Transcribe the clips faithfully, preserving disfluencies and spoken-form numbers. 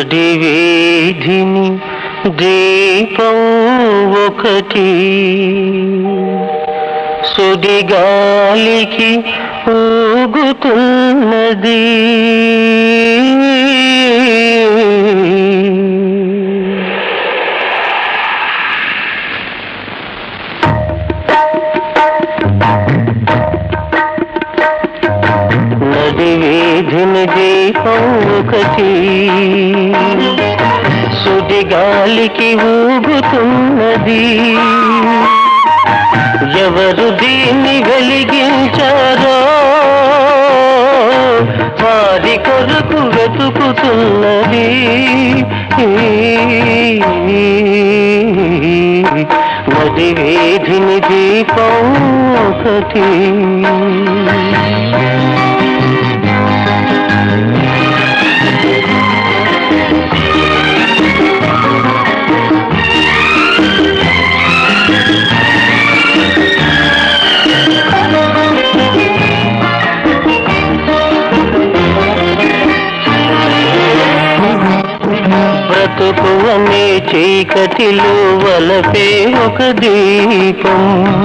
నడి వీధిని దీపం ఒకటి సుడిగాలికి ఊగుతున్నది. నడి వీధిని దీపం ఒకటి సుడిగాలికి ఊగుతున్నది. ఎవరు దీన్ని వెలిగించారో వారి కొరకు వెతుకుతున్నది. నది వీధిని దీపం ఒకటి. బ్రతుకు అనే చీకటిలో వలపే ఒక దీపం.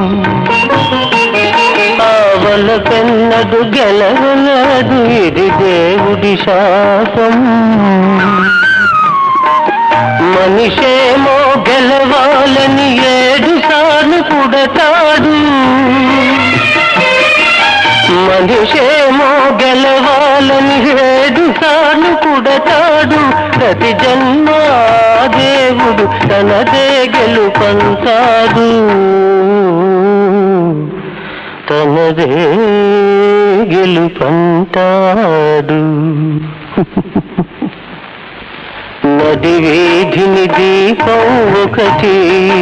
ఆ వలపెన్నడు గెలవలదు, ఇది దేవుడి శాపం. మనిషేమో గెలవాలని ఏడు సార్లు పుడతాడు. మనిషేమో గెలవాలని ఏడు సార్లు పుడతాడు. ప్రతి జన్మ దేవుడు తనదే గెలుపంతాడు, తనదే గెలుపంతాడు. నది వీధిని దీపం ఒకటి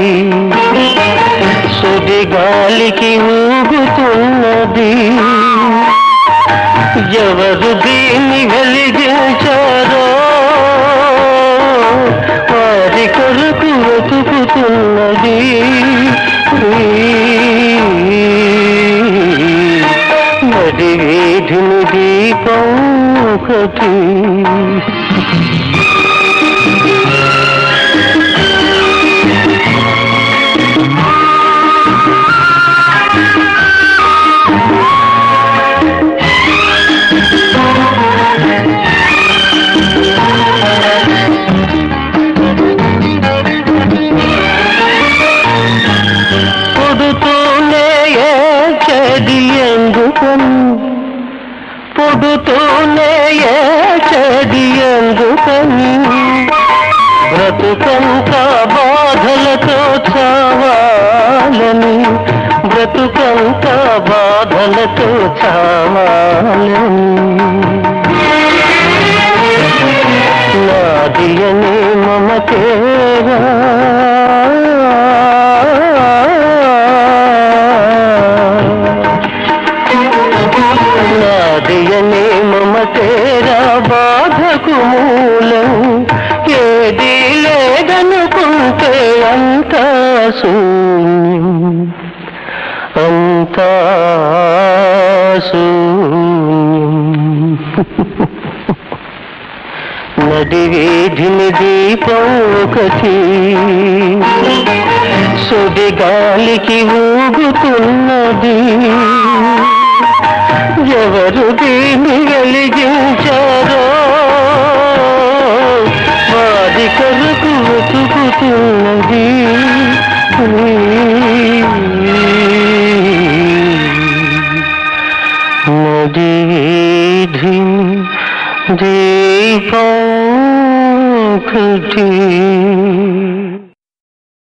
సుడిగాలికి ఊగుతున్నది. ఎవరు దీన్ని వెలిగించారో వారి కొరకు వెతుకుతున్నది. నది వీధిని దీపం ఒకటి. పుడుతూనే ఏచది ఎందుకని, బ్రతుకంతా బాధలతో చావాలని, బ్రతుకంతా బాధలతో చావాలని. నాది అని మమతేరా నాదియనే మమతేరా బాధకు మూలం. ఏదీ లేదనుకుంటే అంతా శూన్యం, అంతా శూన్యం. నది వీధిని దీపం ఒకటి సుడిగాలికి ఊగుతున్నది. ఎవరు దీన్ని వెలిగించారో వారి కొరకు వెతుకుతున్నది. నది వీధిని దీపం ఒకటి.